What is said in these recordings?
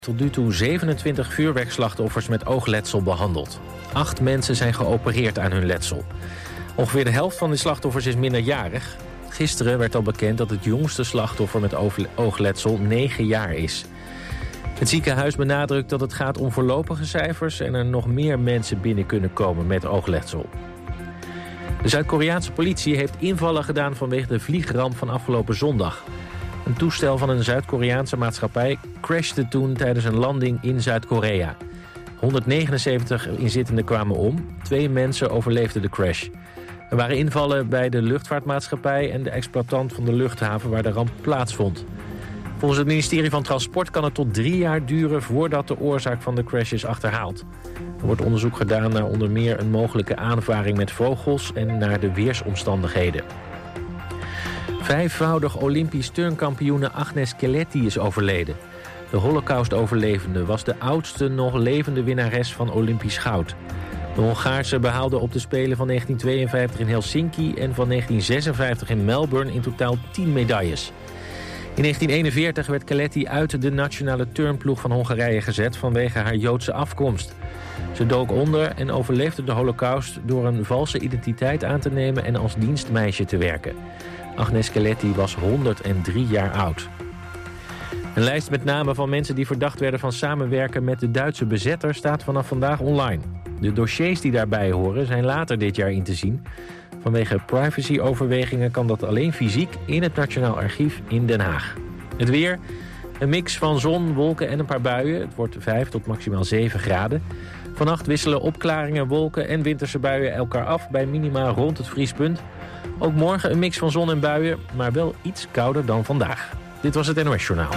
Tot nu toe 27 vuurwerkslachtoffers met oogletsel behandeld. 8 mensen zijn geopereerd aan hun letsel. Ongeveer de helft van de slachtoffers is minderjarig. Gisteren werd al bekend dat het jongste slachtoffer met oogletsel 9 jaar is. Het ziekenhuis benadrukt dat het gaat om voorlopige cijfers en er nog meer mensen binnen kunnen komen met oogletsel. De Zuid-Koreaanse politie heeft invallen gedaan vanwege de vliegramp van afgelopen zondag. Een toestel van een Zuid-Koreaanse maatschappij crashte toen tijdens een landing in Zuid-Korea. 179 inzittenden kwamen om. 2 mensen overleefden de crash. Er waren invallen bij de luchtvaartmaatschappij en de exploitant van de luchthaven waar de ramp plaatsvond. Volgens het ministerie van Transport kan het tot 3 jaar duren voordat de oorzaak van de crash is achterhaald. Er wordt onderzoek gedaan naar onder meer een mogelijke aanvaring met vogels en naar de weersomstandigheden. 5-voudig Olympisch turnkampioene Agnes Keleti is overleden. De Holocaust-overlevende was de oudste nog levende winnares van Olympisch goud. De Hongaarse behaalde op de Spelen van 1952 in Helsinki en van 1956 in Melbourne in totaal 10 medailles. In 1941 werd Keleti uit de nationale turnploeg van Hongarije gezet vanwege haar Joodse afkomst. Ze dook onder en overleefde de Holocaust door een valse identiteit aan te nemen en als dienstmeisje te werken. Agnes Keleti was 103 jaar oud. Een lijst met namen van mensen die verdacht werden van samenwerken met de Duitse bezetter staat vanaf vandaag online. De dossiers die daarbij horen zijn later dit jaar in te zien. Vanwege privacyoverwegingen kan dat alleen fysiek in het Nationaal Archief in Den Haag. Het weer, een mix van zon, wolken en een paar buien. Het wordt 5 tot maximaal 7 graden. Vannacht wisselen opklaringen, wolken en winterse buien elkaar af bij minima rond het vriespunt. Ook morgen een mix van zon en buien, maar wel iets kouder dan vandaag. Dit was het NOS Journaal.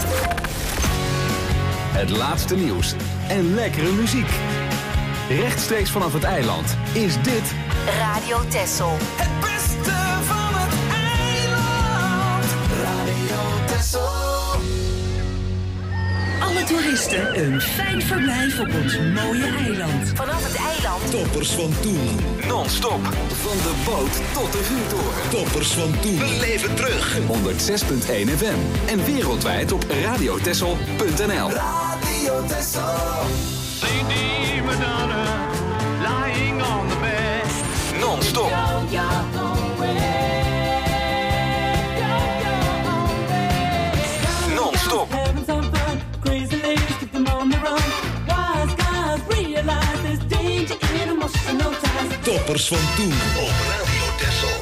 Het laatste nieuws en lekkere muziek. Rechtstreeks vanaf het eiland is dit Radio Texel. Het beste van het eiland. Radio Texel. Alle toeristen een fijn verblijf op ons mooie eiland. Vanaf het eiland. Toppers van toen. non-stop van de boot tot de vuurtoren. Toppers van toen. We leven terug. 106.1 FM en wereldwijd op radiotessel.nl. Radio Texel. Lady Madonna, lying on the bed. Non-stop. Non-stop. Toppers van toen op Radio Texel.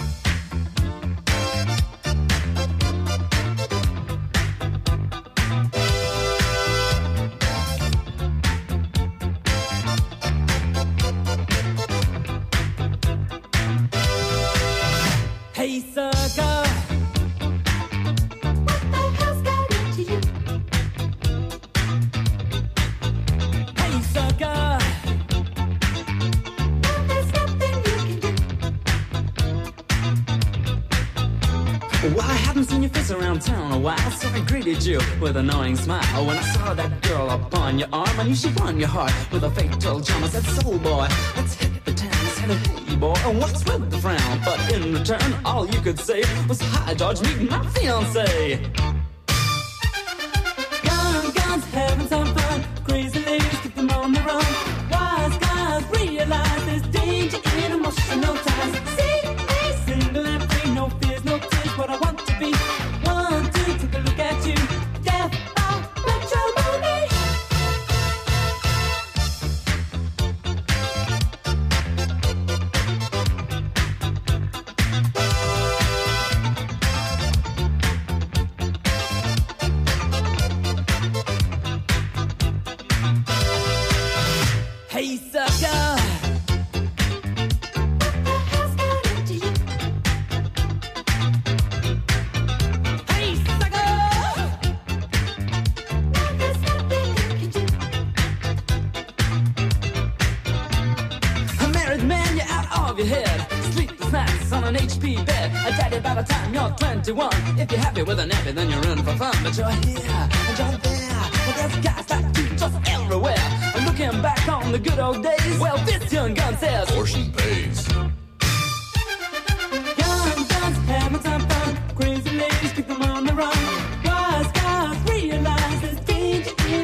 Hey sucker, what the hell's got into you? Hey sucker, there's nothing you can do. Well, I haven't seen your face around town a while, so I greeted you with an annoying smile. When I saw that girl upon your arm, I knew she won your heart with a fatal charm. I said, soul boy, let's hit the town. I said, hey boy, what's with the frown? But in return, all you could say was, hi George, meet my fiancé. Guns, having some fun. Crazy ladies, keep them on the run. Wise guys realize there's danger in emotional ties. See me single and free, no fears, no tears. What I want to be. 1, 2, take a look at you. Death by matrimony. Hey sucker, what the hell's got into you? Hey sucker, there's nothing you can do. A married man, you're out of your head. Sleepless nights on an HP bed. I tell you by the time you're 21. If you're happy with a nappy, then you're in for fun. But you're here and you're there. And there's guys like you just everywhere. And looking back on the good old days, well, this young gun says, Portion pays. young guns having some fun. Crazy ladies keep them on the run. Wise guys realize there's danger in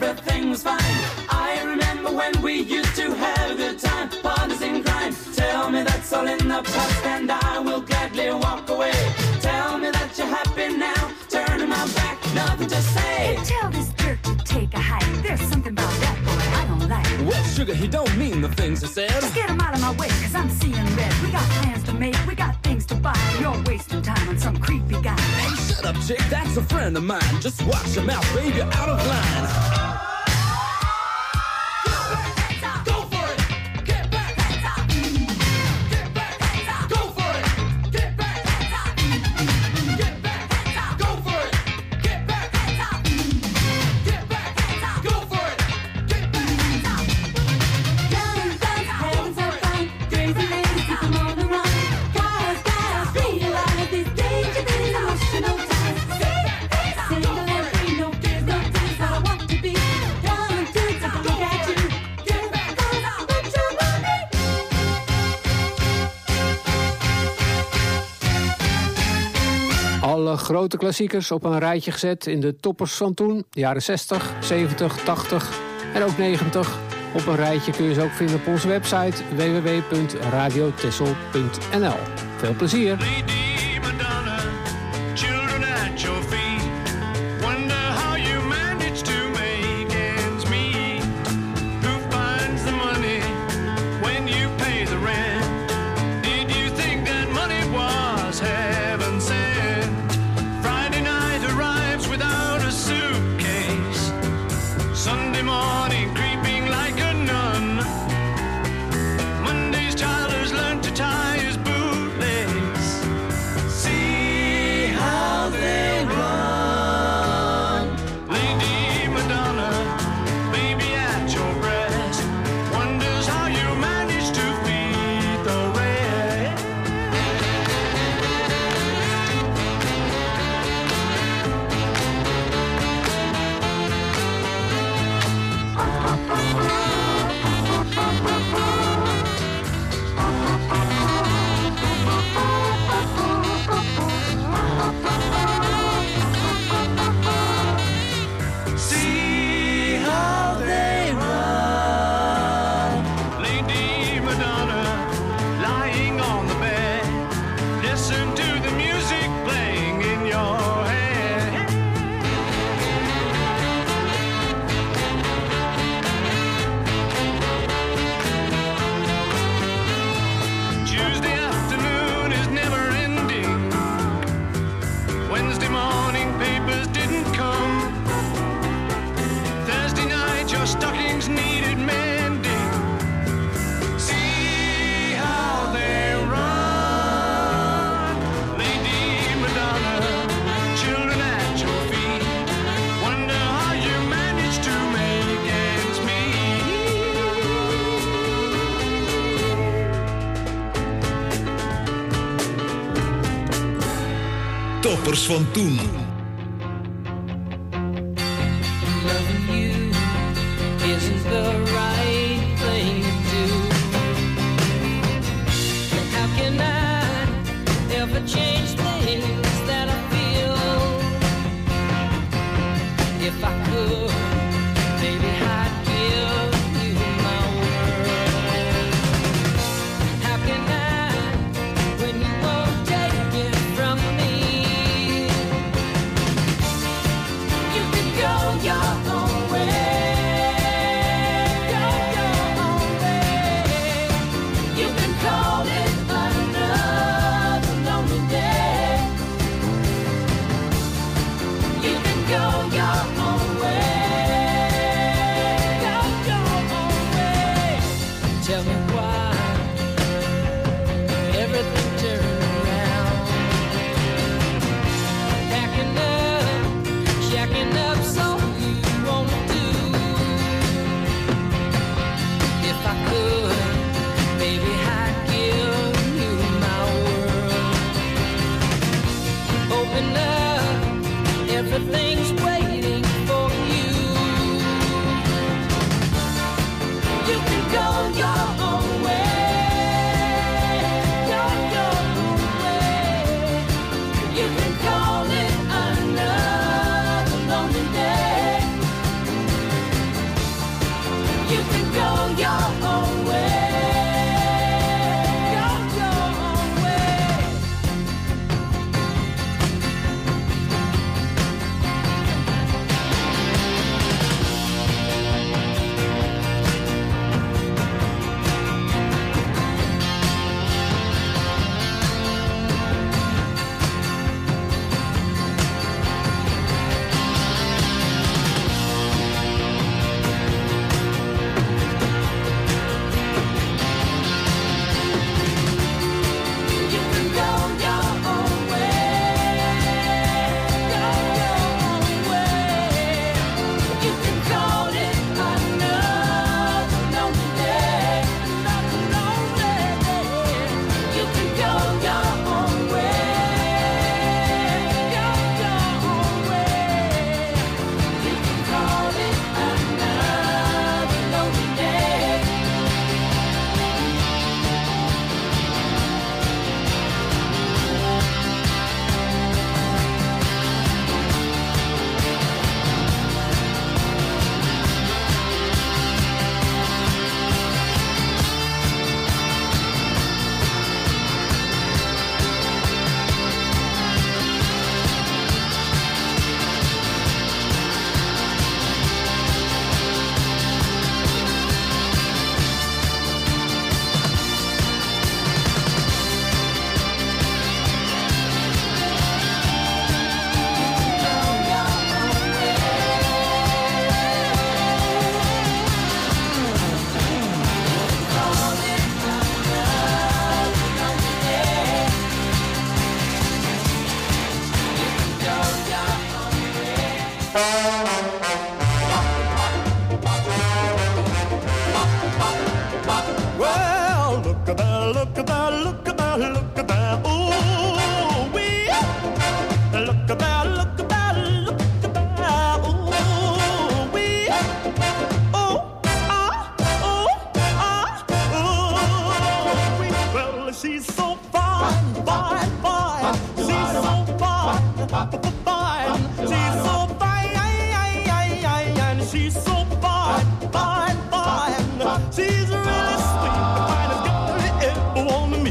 everything was fine. I remember when we used to have a good time, partners in crime. Tell me that's all in the past and I will gladly walk away. Tell me that you're happy now, turning my back, nothing to say. Hey, tell this jerk to take a hike. There's something about that boy I don't like. Well, sugar, he don't mean the things he said. Just get him out of my way, cause I'm seeing red. We got plans to make, we got things to buy. You're wasting time on some creepy guy. Hey, shut up, chick, that's a friend of mine. Just watch your mouth, babe, you're out of line. Alle grote klassiekers op een rijtje gezet in de toppers van toen. Jaren 60, 70, 80 en ook 90. Op een rijtje kun je ze ook vinden op onze website www.radiotessel.nl. Veel plezier! Toppers van toen. Your own way. look at that, look at that, look at that. Ooh, wee. Look at that, look at that, look at that. Ooh, wee. Oh, ah, oh, ah, oh, wee. Well, she's so fine, fine, fine. She's so fine, fine. She's so fine, and she's so fine, fine, fine. She's really sweet, the finest girl you ever want to meet.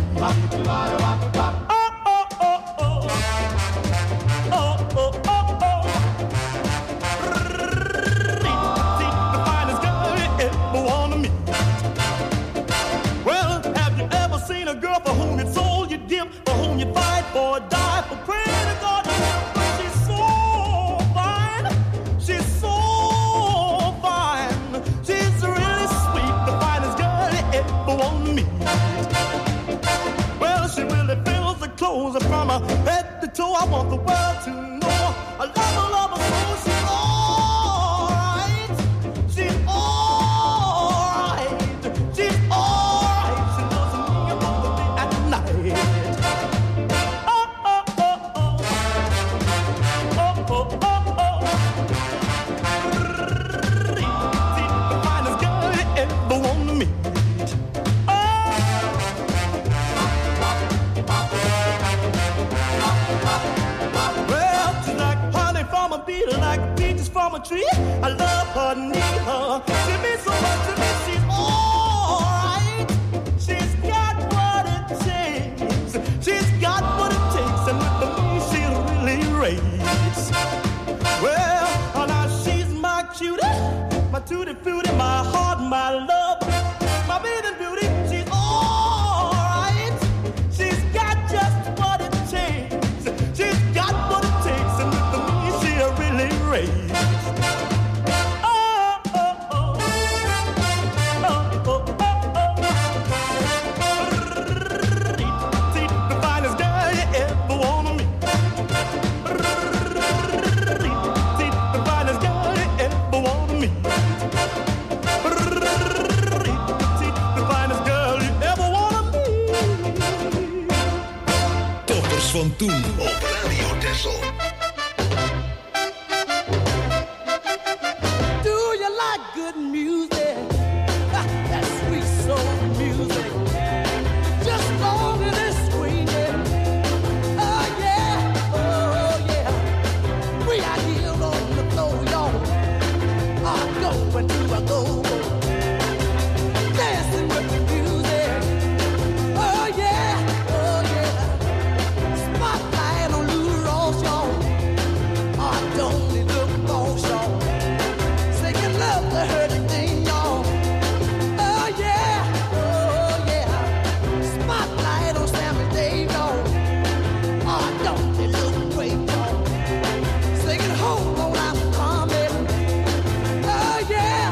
Or die for praying to God. She's so fine. She's so fine. She's really sweet, the finest girl you ever want to meet. Well, she really fills the clothes from her head to toe. I want the world to know I love her so. She's alright. She's alright. She's alright. She doesn't mean about the day and night. Tree. I love her, need her. She means so much to me. She's alright. She's got what it takes. She's got what it takes, and with me she'll really raise. Well, now she's my cutie, my tutti frutti, my heart, my love, my bathing beauty. She's alright. She's got just what it takes. She's got what it takes, and with me she'll really raise. Van toen op Radio Texel. Do you like good music? That sweet soul music. Just long as it's screaming. Oh yeah, oh yeah. We are here on the floor, y'all. I go into a go. Dancing with the music. Oh yeah. Spotlight on Lou Ross, y'all. I don't need look for y'all. Singing love to her today, y'all. Oh yeah. Spotlight on Sammy Dave, y'all. I don't need look great, y'all. Singing hold on, I'm coming. Oh yeah.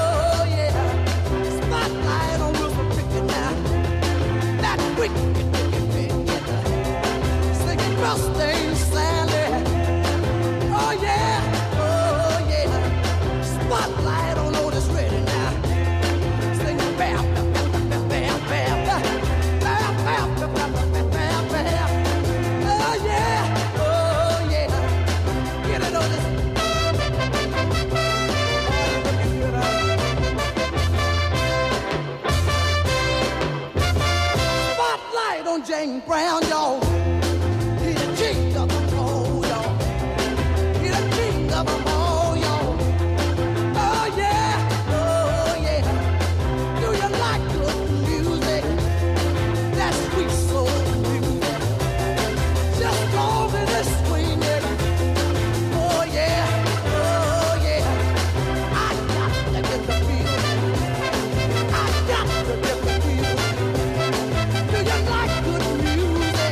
Spotlight on Wilson Pickett now. That wicked. Rusty Sally. Oh yeah. Spotlight on Otis Redding now. Singing bam, bam, bam, bam, bam, bam, bam, bam, bam, bam, bam. Oh yeah. Get it, Otis. Spotlight on Jane Brown, y'all. Music.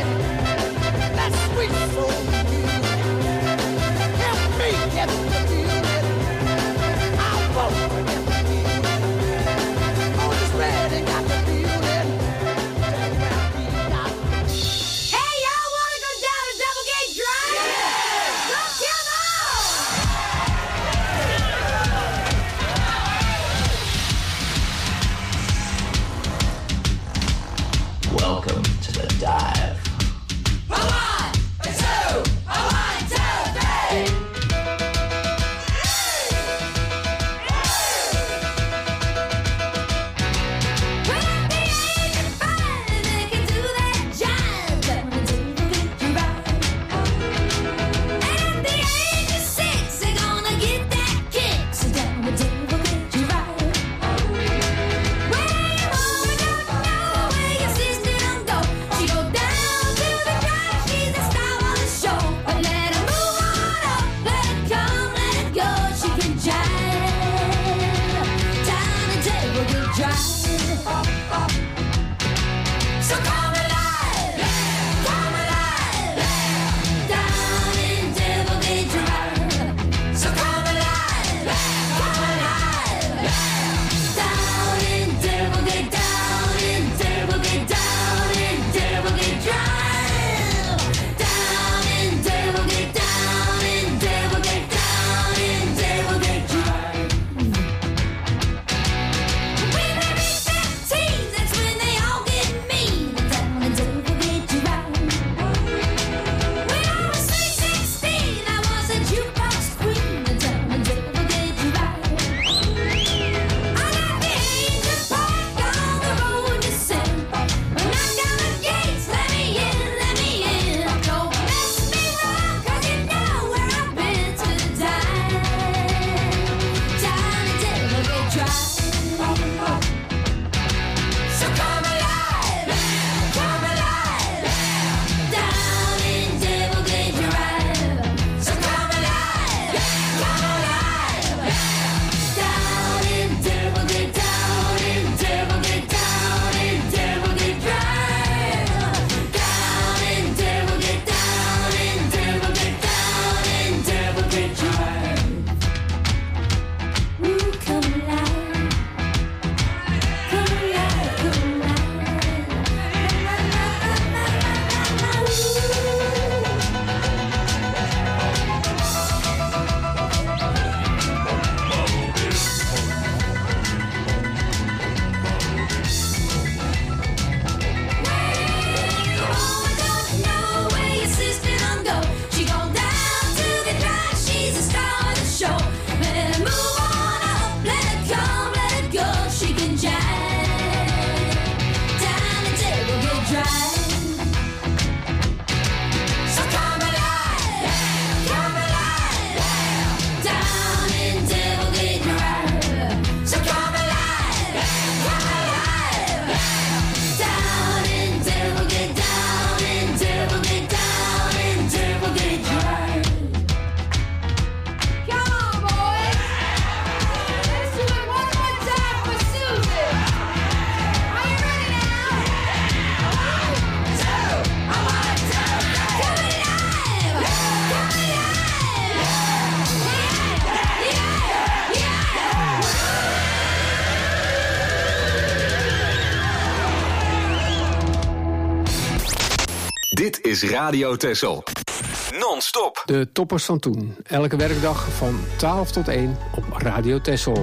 Dit is Radio Texel. Non-stop. De toppers van toen. Elke werkdag van 12 tot 1 op Radio Texel.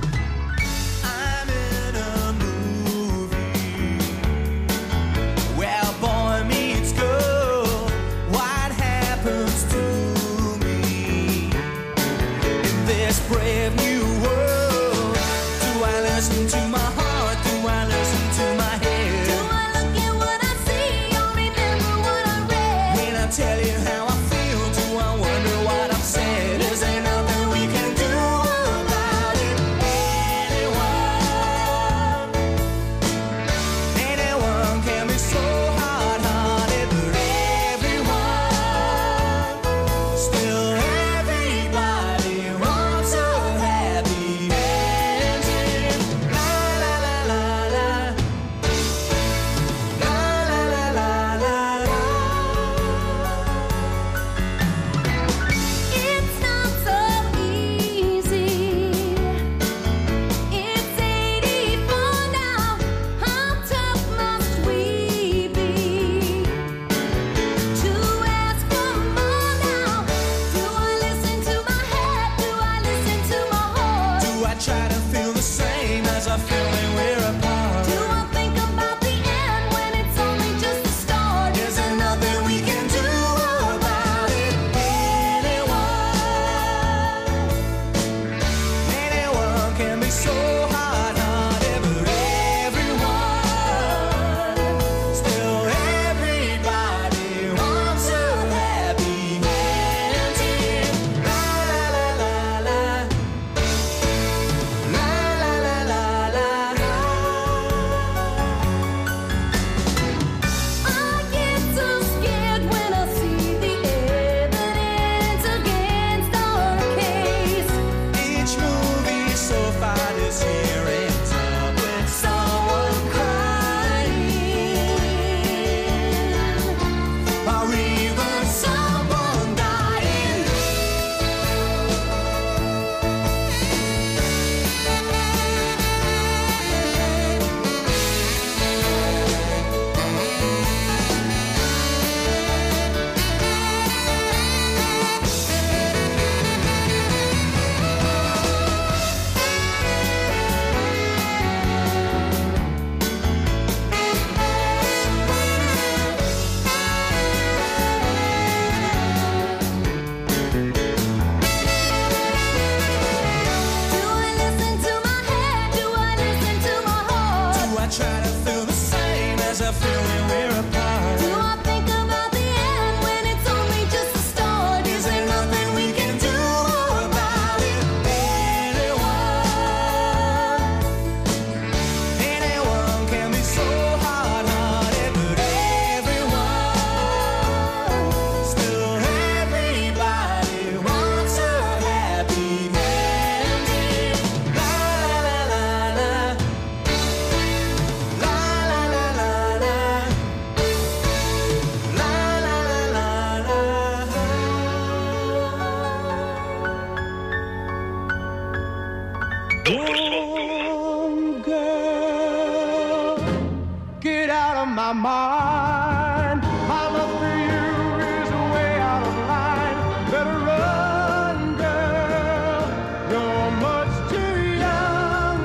my mind. My love for you is way out of line. Better run, girl. You're much too young,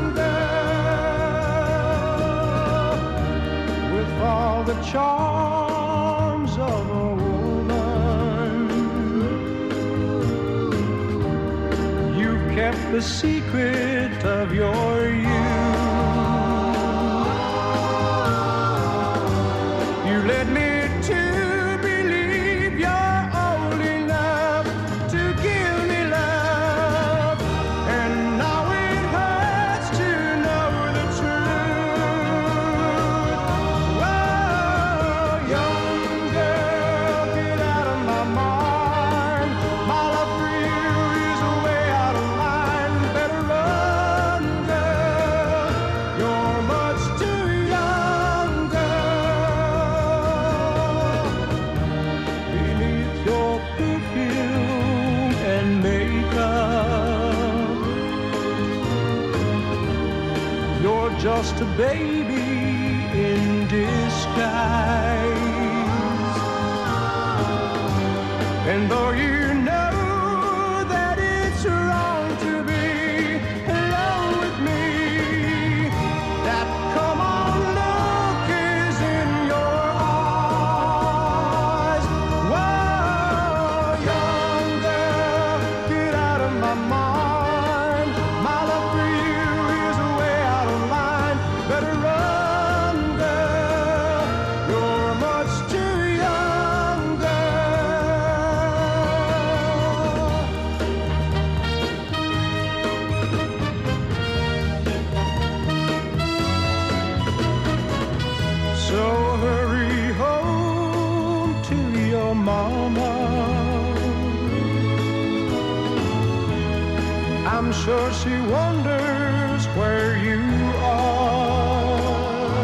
girl. With all the charms of a woman, you've kept the secret of your youth. You led me to believe you're old enough to give me love, and now it hurts to know the truth. Whoa, young girl, get out of my mind. My love for you is way out of line. Better run, girl. You're much too young, girl. Beneath your perfume and makeup, you're just a baby in disguise. And though you know that it's wrong to be alone with me, that come on look is in your eyes. Whoa, young girl, get out of my mind. My love for you is way out of line. Better run, girl. You're much too young, girl. So hurry home to your mama. I'm sure she wonders where you are.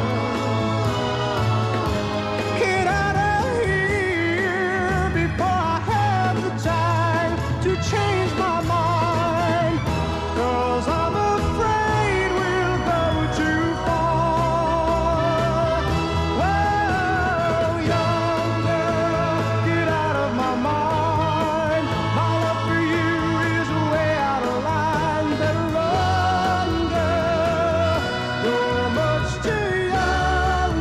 Get out of here before I have the time to change my mind, 'cause I'm afraid we'll go too far. Whoa, young girl, get out of my mind. My love for you is way out of line. Better run, girl. You're much too young,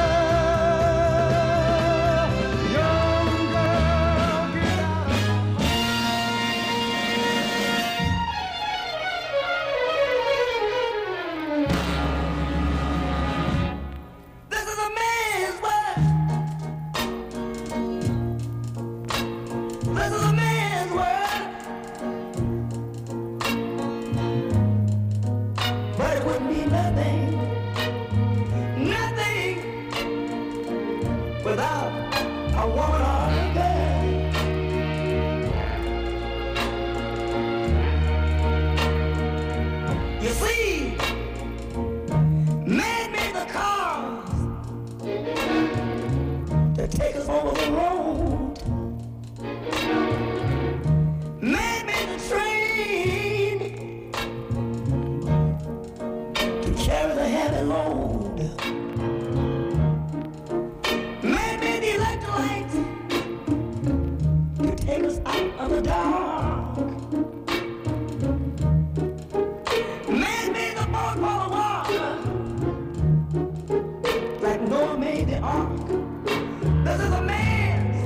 girl. Young girl, get out of This is a man's world. This is a man's world. But it wouldn't be nothing, nothing without a woman or a girl. You see, man made the cars to take us over the road. Man made the train to carry the heavy load. Man made the electric light to take us out of the dark. Man made the boat for the water, like Noah made the ark. This is a man's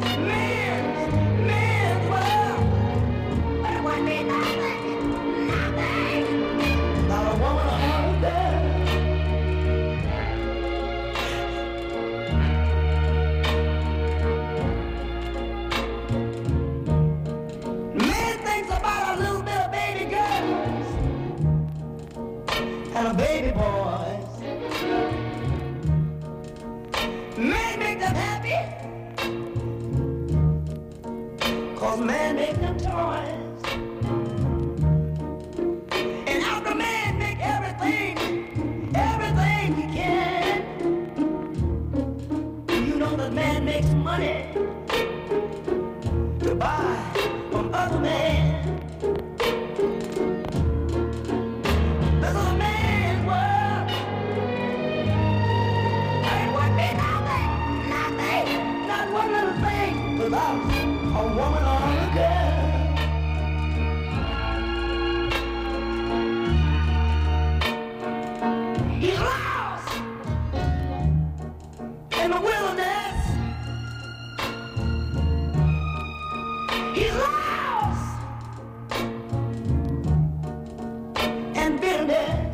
world. But it wouldn't be nothing, nothing. Not a woman or a girl. Man thinks about a little bit of baby girls and a baby boys. Man make them happy, 'cause man make them toys. And after man make everything he can, you know that man makes money to buy from other men. This is a man's world. It would be nice. a woman on a girl. He's lost in the wilderness. He's lost in bitterness.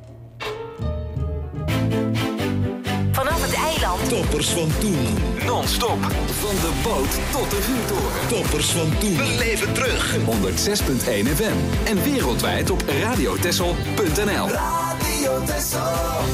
Vanaf het eiland. Toppers van toen. Non-stop. Van de boot tot de vuurtoren. Toppers van toen. We leven terug. 106.1 FM. En wereldwijd op radiotessel.nl. Radio Tessel.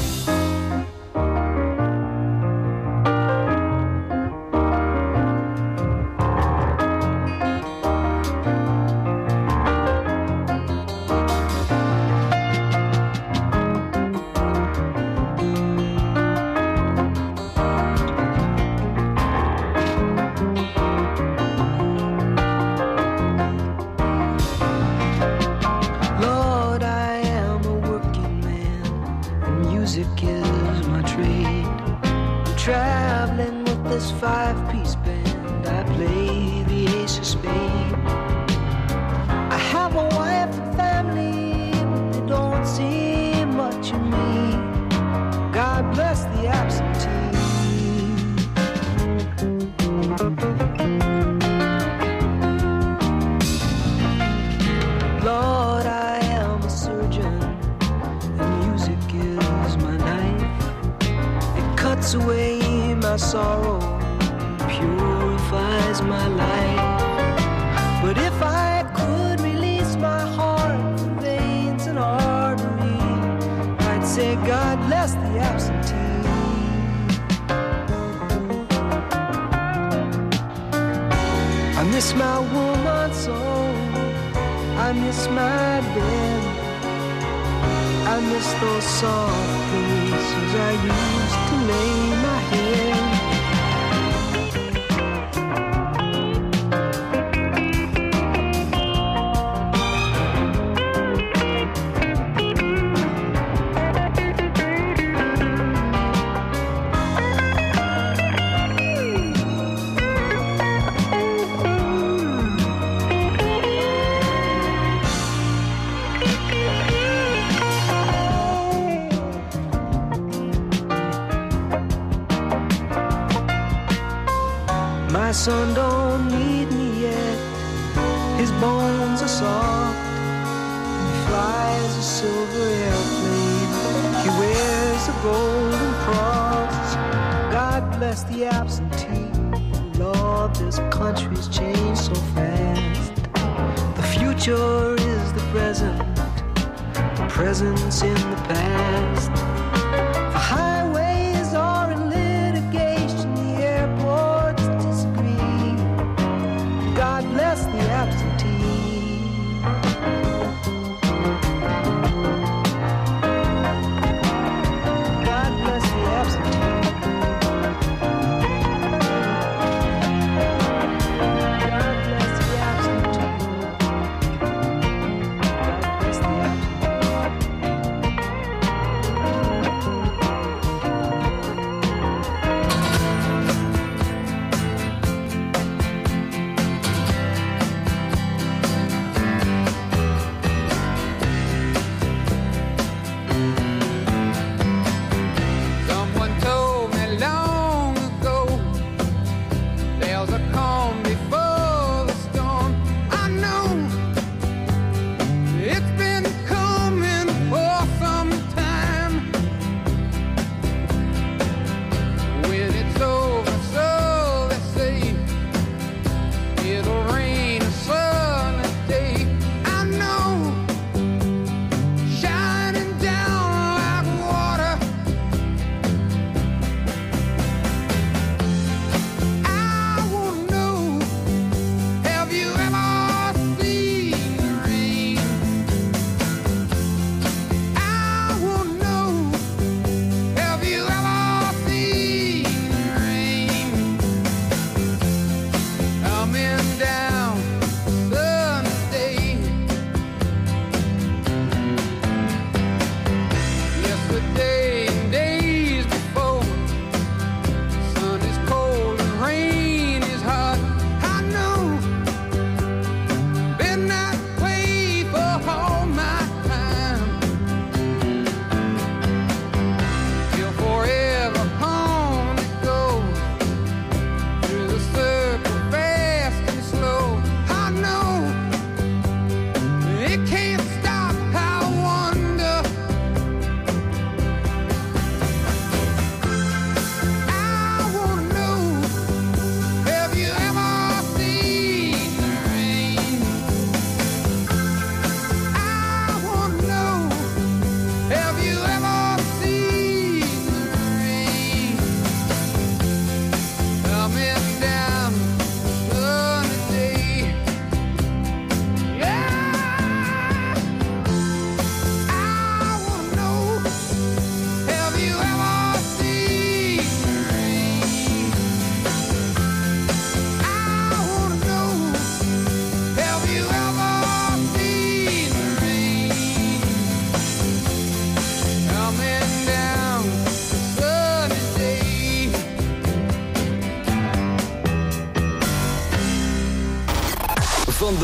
My son don't need me yet. His bones are soft. He flies a silver airplane. He wears a golden cross. God bless the absentee. Lord, this country's changed so fast. The future is the present. The present's in the past. The highways are in litigation. The airports disagree. God bless the absentee. God bless the absentee. God bless the absentee. God bless the absentee.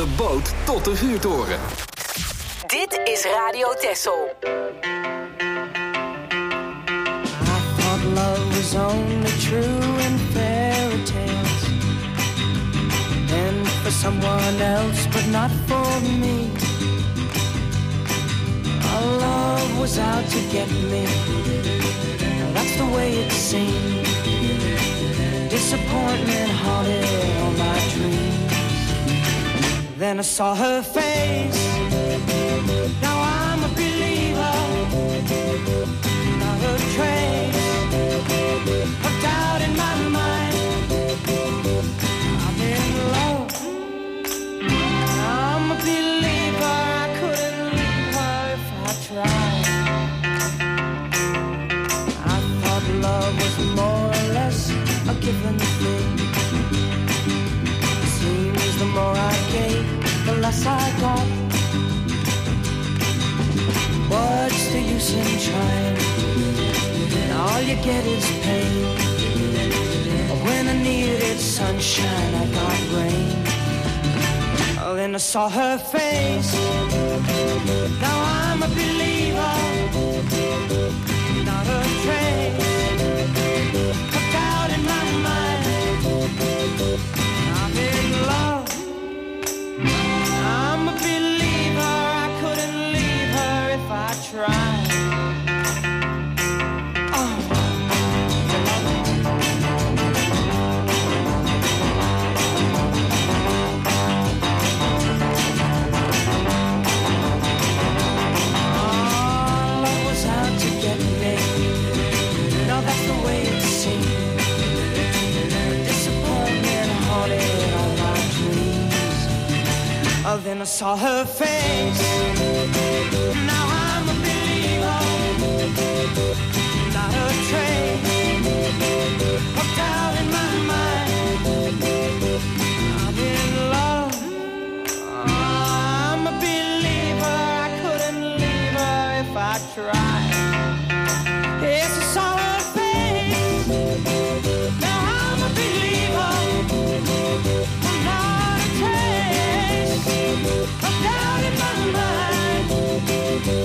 de boot tot de vuurtoren. Dit is Radio Texel. I thought love was only true in fairy tales, and for someone else, but not for me. Our love was out to get me. That's the way it seemed. Disappointment haunted all my dreams. Then I saw her face. Now I'm a believer. Not a trace of doubt in my mind. I'm in love. I'm a believer. I couldn't leave her if I tried. I thought love was more or less a given thing. Seems the more I gave, the less I got. What's the use in trying? All you get is pain. When I needed sunshine, I got rain. Oh, then I saw her face. Now I'm a believer. Not a trace of doubt in my mind. I'm in love. I'm a believer. I couldn't leave her if I tried. Oh, then I saw her face. Now I'm a believer. Not a trace of doubt in my mind. I'm in love. I'm a believer. I couldn't leave her if I tried. Yes, I saw her face. Now I'm a believer. Not a trace of doubt in my mind.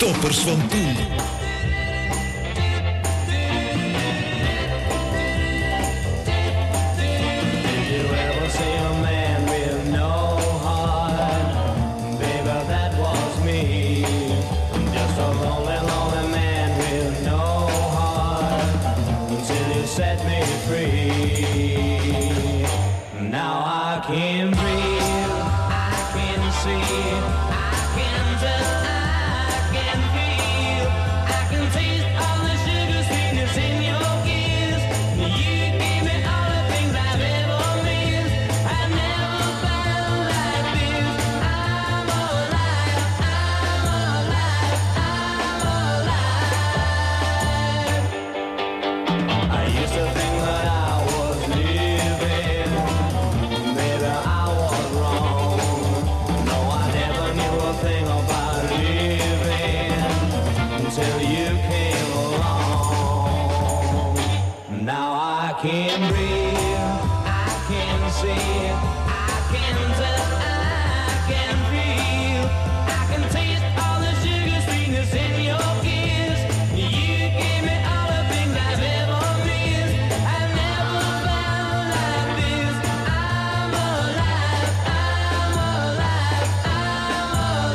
toppers van toen. Set me free. Now I can breathe, I can see, I can touch, I can feel, I can taste all the sugar sweetness in your kiss. You gave me all the things I've ever missed. I've never felt like this. I'm alive, I'm alive, I'm alive. I used to think that I was living, maybe I was wrong. No, I never knew a thing about living until you came along. Now I can breathe, I can see, I can touch, I can feel, I can taste all the sugar sweetness in your kiss. You gave me all the things I've ever missed. I've never felt like this. I'm alive, I'm alive, I'm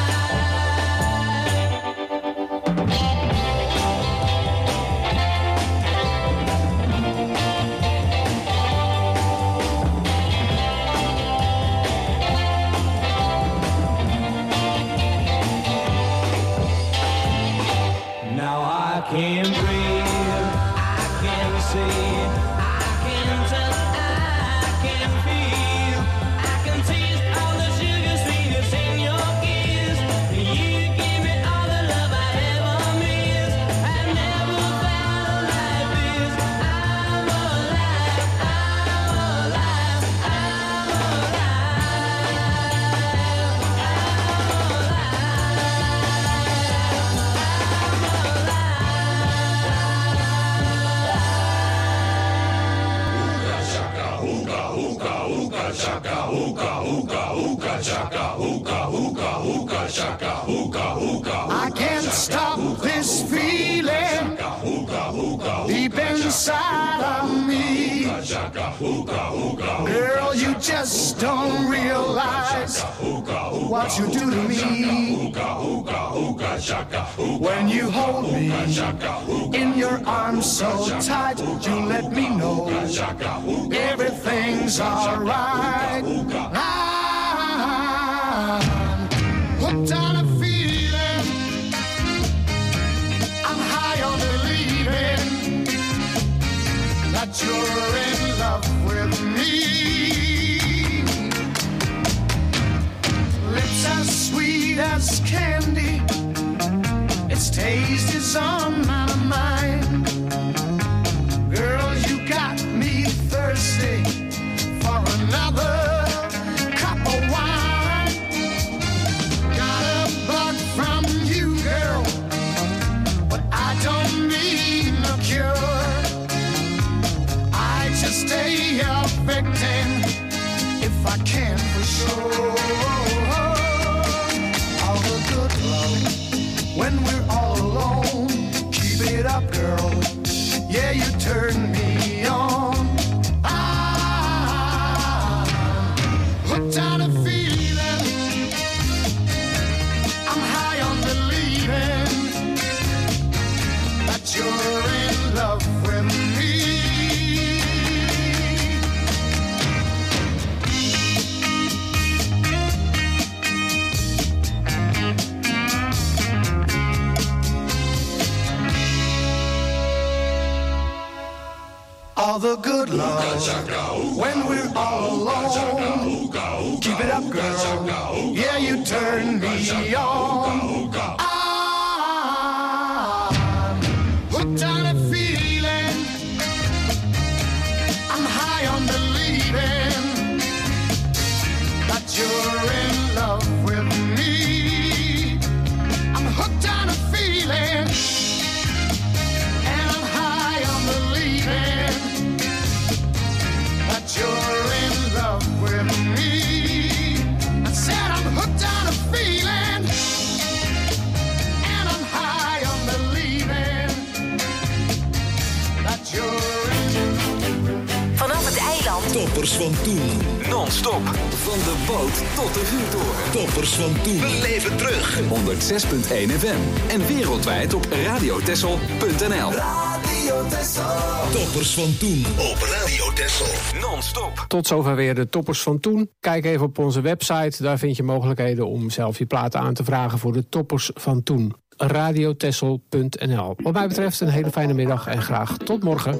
Now I can breathe, I can see, I can touch, I can feel, I can taste all the sugar sweetness in your kiss. You gave me all the love I ever missed. I've never felt like this. I'm alive, I'm alive, I'm I can't stop this feeling deep inside of me. Girl, you just don't realize what you do to me. When you hold me in your arms so tight, you let me know everything's alright. I'm hooked on a feeling, I'm high on believing that you're in love with me. Lips as sweet as candy, its taste is on my mind. Girl, you got me thirsty for another cup of wine. Got a bug from you, girl, but I don't need no cure. I just stay a victim if I can for sure. All the good love when we're all alone. Keep it up, girl. Yeah, you turn me on. I'm hooked on a feeling, I'm high on believing that you're in love with me. All the good love when we're all alone. Keep it up, girl. Yeah, you turn me on. I'm hooked on a feeling, I'm high on believing that you're in love with me. I'm hooked on a feeling, and I'm high on believing that you're in love with me. I said I'm hooked on a feeling, Toppers van toen. Non-stop. Van de boot tot de vuurtoren. Toppers van toen. Beleef het terug. 106.1 FM. En wereldwijd op radiotessel.nl. Radio Texel. Toppers van toen op Radio Texel. Non-stop. Tot zover weer de Toppers van toen. Kijk even op onze website. Daar vind je mogelijkheden om zelf je platen aan te vragen voor de Toppers van toen. radiotessel.nl. Wat mij betreft een hele fijne middag en graag tot morgen.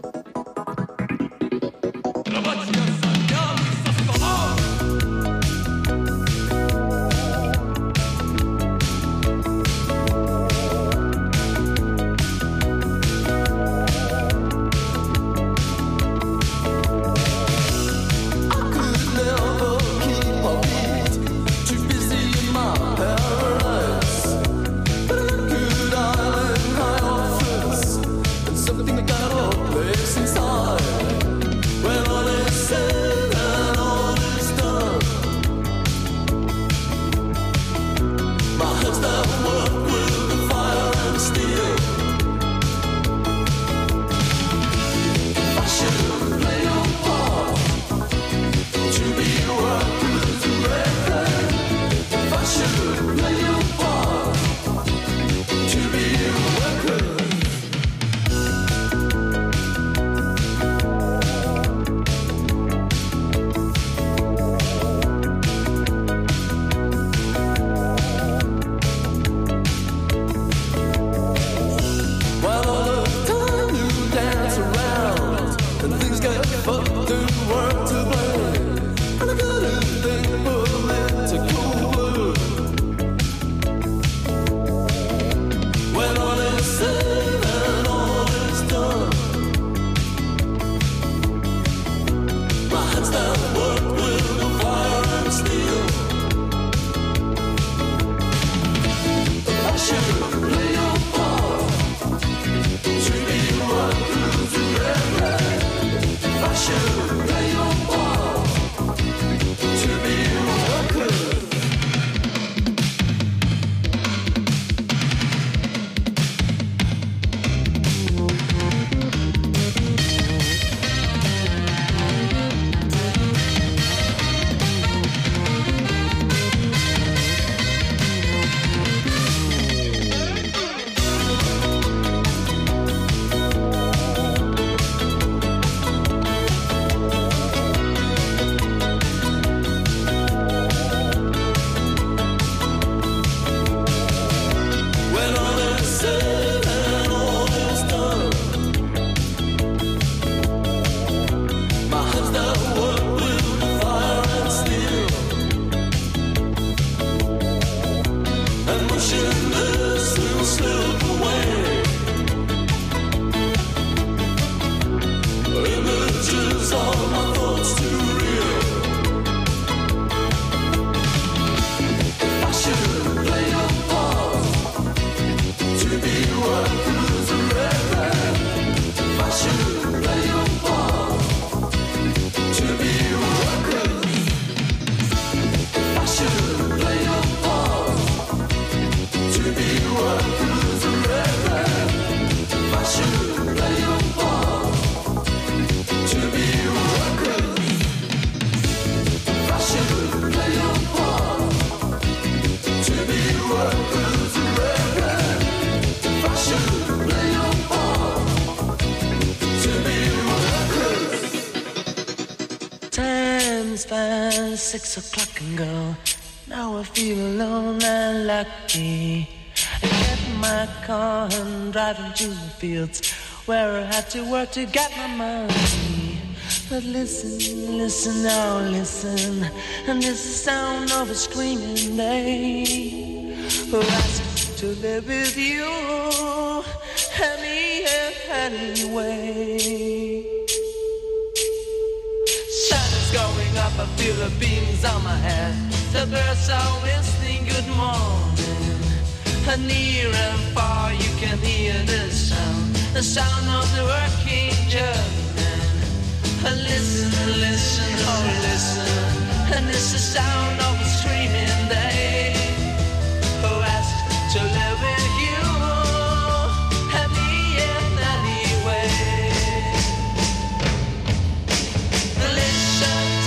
Time's past 6 o'clock and go. Now I feel alone and lucky. I get in my car and driving to the fields where I had to work to get my money. But listen, listen, now listen, and this is the sound of a screaming day who asks to live with you anyway. Sun is going up, I feel the beams on my head. The birds are whistling good morning, and near and far you can hear the sound of the working German. And listen, listen, oh listen, and it's the sound of a screaming day who asks to live with you and me in any way. Listen.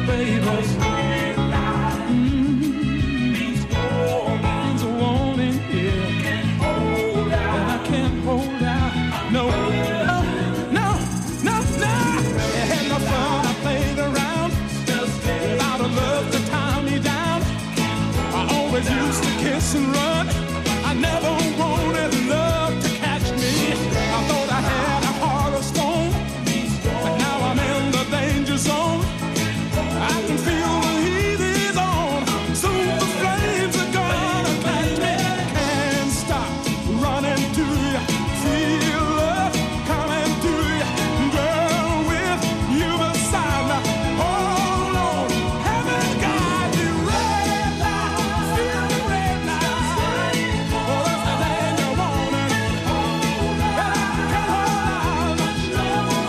baby. Means a warning, yeah. And I can't hold out. No. I had no fun, I played around. Without a love to tie me down. I always used to kiss and run. I never wanted love to catch me. I thought I had a heart of stone, but now I'm in the danger zone. I can feel the heat is on. Soon the flames are gonna catch me. Can't stop running to you. Feel love coming to you. Girl, with you beside me. Hold on, haven't got you red light. Feel the red light. Oh, that's the thing you wanted. And I can't hold on. No.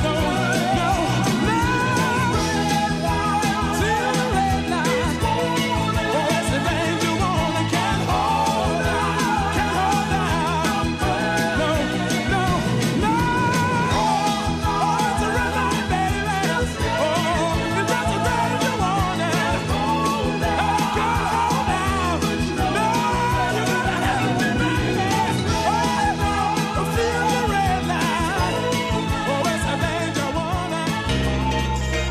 See the red light. Oh, that's the thing you wanted. Can't hold on. Can't hold on. No. Oh, it's a red light, baby. Oh, it's just the thing you wanted. I can't hold on. No, you gotta help me, baby. Oh, feel the red light. Oh, it's the thing you wanted.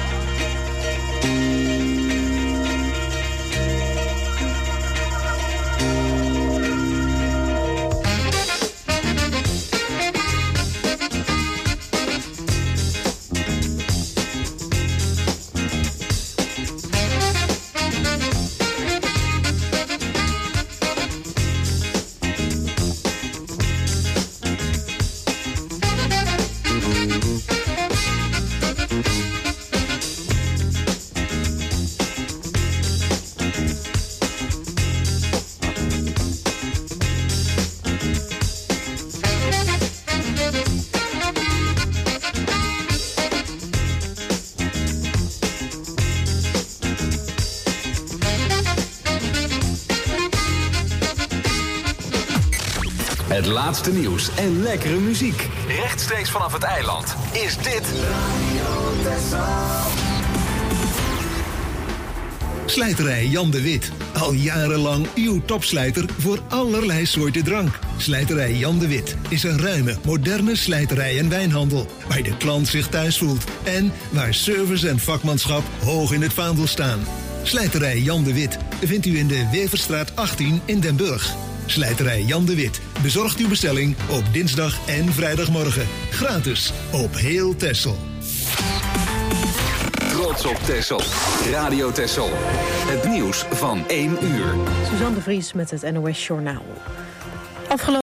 Het laatste nieuws en lekkere muziek. Rechtstreeks vanaf het eiland is dit... Slijterij Jan de Wit. Al jarenlang uw topslijter voor allerlei soorten drank. Slijterij Jan de Wit is een ruime, moderne slijterij en wijnhandel. Waar de klant zich thuis voelt. En waar service en vakmanschap hoog in het vaandel staan. Slijterij Jan de Wit vindt u in de Weverstraat 18 in Den Burg. Slijterij Jan de Wit bezorgt uw bestelling op dinsdag en vrijdagmorgen. Gratis op heel Texel. Trots op Texel. Radio Texel. Het nieuws van 1 uur. Suzanne de Vries met het NOS Journaal.